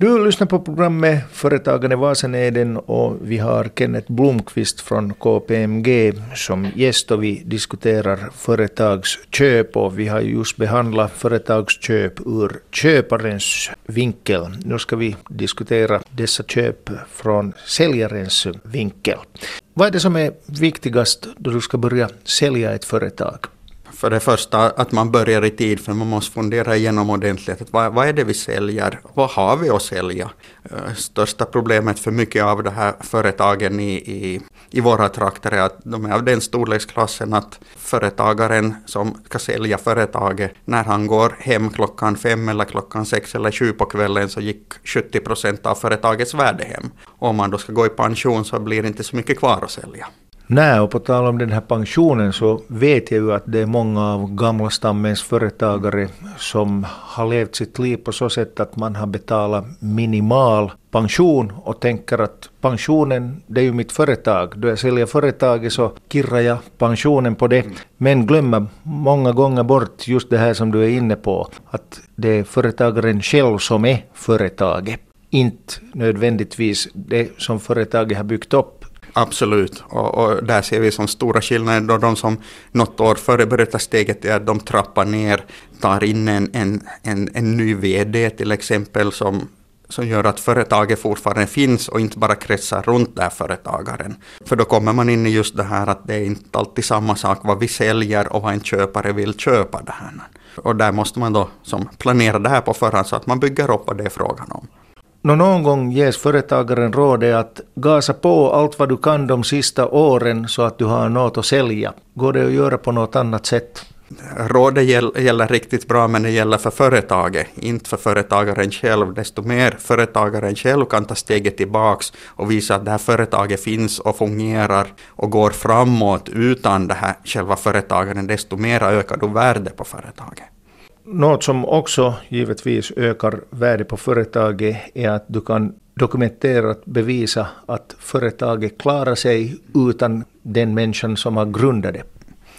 Du lyssnar på programmet Företagarna Vaseneden och vi har Kenneth Blomqvist från KPMG som gäst och vi diskuterar företagsköp och vi har just behandlat företagsköp ur köparens vinkel. Nu ska vi diskutera dessa köp från säljarens vinkel. Vad är det som är viktigast då du ska börja sälja ett företag? För det första att man börjar i tid, för man måste fundera igenom ordentligt. Vad är det vi säljer? Vad har vi att sälja? Största problemet för mycket av det här företagen i våra trakter är att de är av den storleksklassen att företagaren som ska sälja företaget, när han går hem klockan 5 eller klockan 6 eller 7 på kvällen så gick 70% av företagets värde hem. Om man då ska gå i pension så blir det inte så mycket kvar att sälja. Nej, och på tal om den här pensionen så vet jag ju att det är många av gamla stammens företagare som har levt sitt liv på så sätt att man har betalat minimal pension och tänker att pensionen, det är ju mitt företag. Då jag säljer företaget så kirrar jag pensionen på det. Men glömmer många gånger bort just det här som du är inne på, att det är företagaren själv som är företaget. Inte nödvändigtvis det som företaget har byggt upp. Absolut, och där ser vi som stora skillnader då de som något år före börjar ta steget är att de trappar ner, tar in en ny vd till exempel som gör att företaget fortfarande finns och inte bara kretsar runt där företagaren. För då kommer man in i just det här att det är inte alltid samma sak vad vi säljer och vad en köpare vill köpa det här. Och där måste man då som planera det här på förhand så att man bygger upp vad det är frågan om. Någon gång ges företagaren rådet att gasa på allt vad du kan de sista åren så att du har något att sälja. Går det att göra på något annat sätt? Rådet gäller riktigt bra, men det gäller för företaget, inte för företagaren själv. Desto mer företagaren själv kan ta steget tillbaks och visa att det här företaget finns och fungerar och går framåt utan det här själva företagaren, desto mer ökar du värde på företaget. Något som också givetvis ökar värde på företaget är att du kan dokumenterat bevisa att företaget klarar sig utan den människan som har grundat det.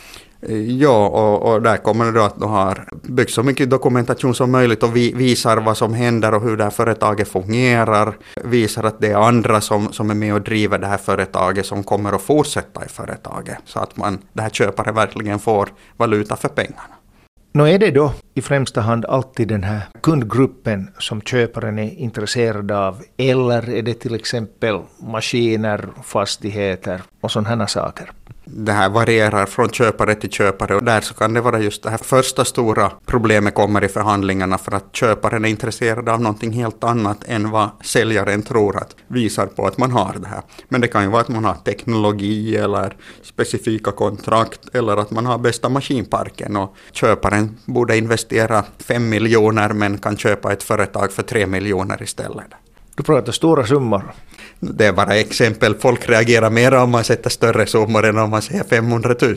Ja, och där kommer det då att du har byggt så mycket dokumentation som möjligt och visar vad som händer och hur det här företaget fungerar. Visar att det är andra som är med och driver det här företaget som kommer att fortsätta i företaget. Så att det här köpare verkligen får valuta för pengarna. Nå är det då i främsta hand alltid den här kundgruppen som köparen är intresserad av, eller är det till exempel maskiner, fastigheter och sådana saker? Det här varierar från köpare till köpare och där så kan det vara just det här första stora problemet kommer i förhandlingarna för att köparen är intresserad av någonting helt annat än vad säljaren tror att visar på att man har det här. Men det kan ju vara att man har teknologi eller specifika kontrakt eller att man har bästa maskinparken och köparen borde investera 5 miljoner men kan köpa ett företag för 3 miljoner istället. Du pratar stora summor. Det är bara exempel. Folk reagerar mer om man sätter större summor än om man säger 500 000.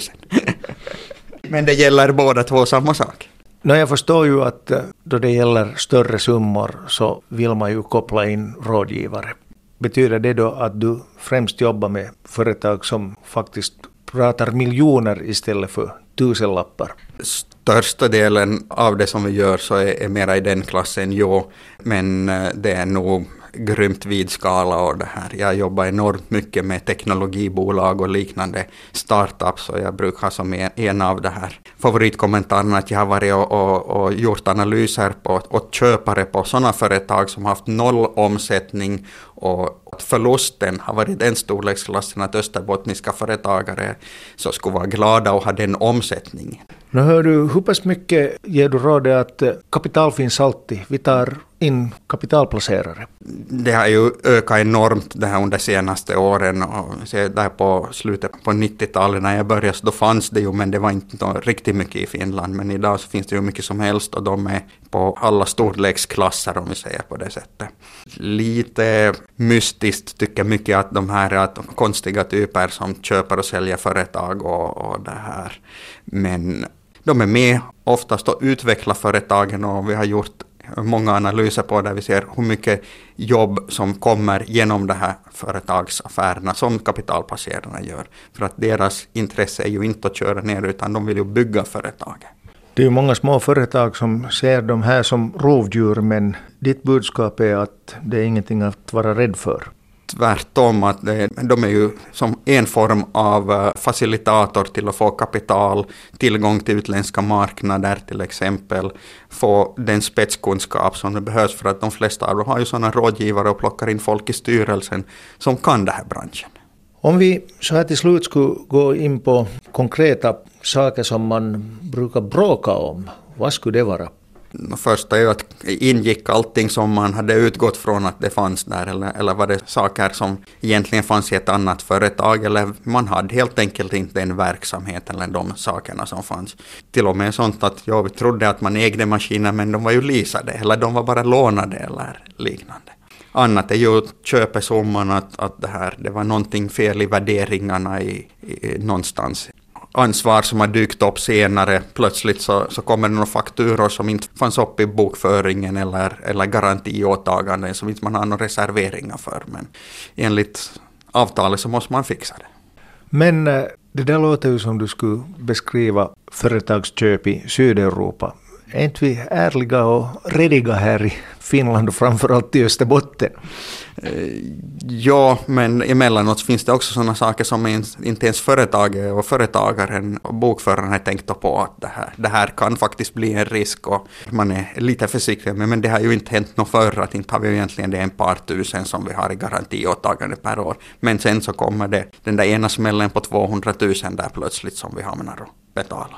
Men det gäller båda två samma sak. Jag förstår ju att då det gäller större summor så vill man ju koppla in rådgivare. Betyder det då att du främst jobbar med företag som faktiskt pratar miljoner istället för tusenlappar? Största delen av det som vi gör så är mera i den klassen, jo. Men det är nog grymt vid skala och det här. Jag jobbar enormt mycket med teknologibolag och liknande startups och jag brukar som en av det här favoritkommentarerna att jag har varit och gjort analyser på och köpare på sådana företag som haft 0 omsättning och att förlusten har varit den storleksklassen att österbottniska företagare så skulle vara glada och ha den omsättningen. Nu hör du, hur pass mycket ger du rådet att kapital finns alltid? Vi tar in kapitalplacerare. Det har ju ökat enormt det här under senaste åren och där på slutet på 90-talet när jag började så då fanns det ju men det var inte riktigt mycket i Finland men idag så finns det ju mycket som helst och de är på alla storleksklasser om vi säger på det sättet. Lite mystiskt tycker mycket att de här att konstiga typer som köper och säljer företag och det här men de är med oftast att utveckla företagen och vi har gjort många analyser på där vi ser hur mycket jobb som kommer genom de här företagsaffärerna som kapitalplacerarna gör. För att deras intresse är ju inte att köra ner utan de vill ju bygga företaget. Det är ju många små företag som ser de här som rovdjur, men ditt budskap är att det är ingenting att vara rädd för. Tvärtom, att de är ju som en form av facilitator till att få kapital, tillgång till utländska marknader till exempel, få den spetskunskap som det behövs, för att de flesta av dem har ju sådana rådgivare och plockar in folk i styrelsen som kan den här branschen. Om vi så här till slut skulle gå in på konkreta saker som man brukar bråka om, vad skulle det vara? Första är ju att ingick allting som man hade utgått från att det fanns där, eller var det saker som egentligen fanns i ett annat företag, eller man hade helt enkelt inte en verksamhet eller de sakerna som fanns. Till och med sånt att jag trodde att man ägde maskiner, men de var ju leasade eller de var bara lånade eller liknande. Annat är ju köpesumman, att det var någonting fel i värderingarna i någonstans. Ansvar som har dykt upp senare, plötsligt så kommer det några fakturor som inte fanns upp i bokföringen eller garantiåtaganden som inte man har några reserveringar för. Men enligt avtalet så måste man fixa det. Men det där låter ju som du skulle beskriva företagsköp i Sydeuropa. Är inte vi ärliga och rediga här i Finland och framförallt i Österbotten? Ja, men emellanåt finns det också sådana saker som inte ens företaget och företagaren och bokföraren har tänkt på att det här kan faktiskt bli en risk, och man är lite försiktig. Men det har ju inte hänt något förr, att inte har vi egentligen det 1 par tusen som vi har i garantiåtagande per år. Men sen så kommer det den där ena smällen på 200 000 där plötsligt som vi hamnar att betala.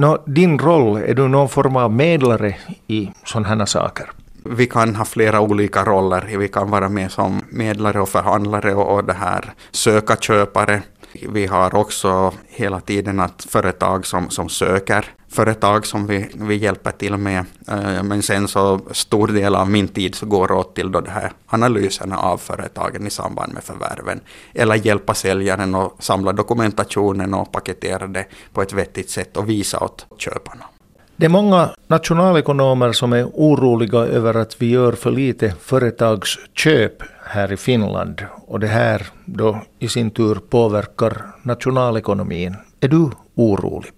Din roll, är du någon form av medlare i sådana här saker? Vi kan ha flera olika roller. Vi kan vara med som medlare och förhandlare och söka köpare. Vi har också hela tiden att företag som söker företag som vi hjälper till med. Men sen så stor del av min tid så går åt till det här analyserna av företagen i samband med förvärven. Eller hjälpa säljaren och samla dokumentationen och paketera det på ett vettigt sätt och visa åt köparna. Det är många nationalekonomer som är oroliga över att vi gör för lite företagsköp här i Finland, och det här då i sin tur påverkar nationalekonomin. Är du orolig?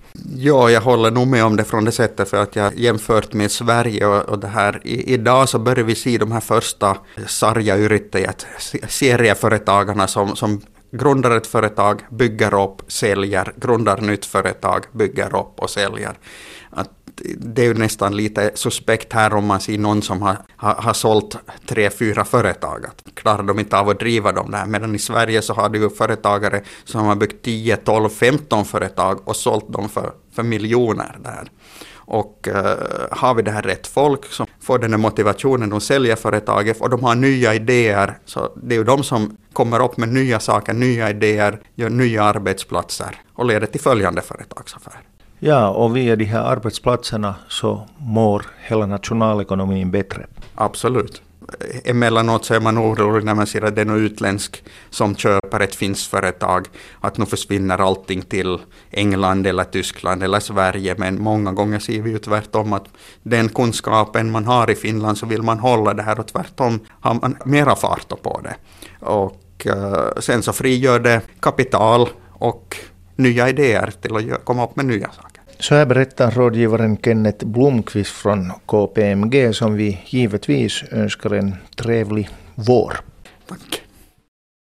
Ja, jag håller nog med om det från det sättet, för att jag jämfört med Sverige och det här. Idag så börjar vi se de här första sarjayrittäjät, serieföretagarna som grundar ett företag, bygger upp, säljer, grundar nytt företag, bygger upp och säljer. Att det är ju nästan lite suspekt här om man ser någon som har sålt 3-4 företag. Att klarar de inte av att driva dem där. Medan i Sverige så har det ju företagare som har byggt 10, 12, 15 företag och sålt dem för miljoner där. Och har vi det här rätt folk som får den här motivationen, de säljer företaget och de har nya idéer, så det är ju de som kommer upp med nya saker, nya idéer, gör nya arbetsplatser och leder till följande företagsaffär. Ja, och via de här arbetsplatserna så mår hela nationalekonomin bättre. Absolut. Emellanåt så är man orolig när man ser att det är något utländsk som köper ett finskt företag, att nu försvinner allting till England eller Tyskland eller Sverige, men många gånger ser vi ju tvärtom att den kunskapen man har i Finland så vill man hålla det här, och tvärtom har man mera fart på det. Och sen så frigör det kapital och nya idéer till att komma upp med nya saker. Så här berättar rådgivaren Kenneth Blomqvist från KPMG, som vi givetvis önskar en trevlig vår. Tack.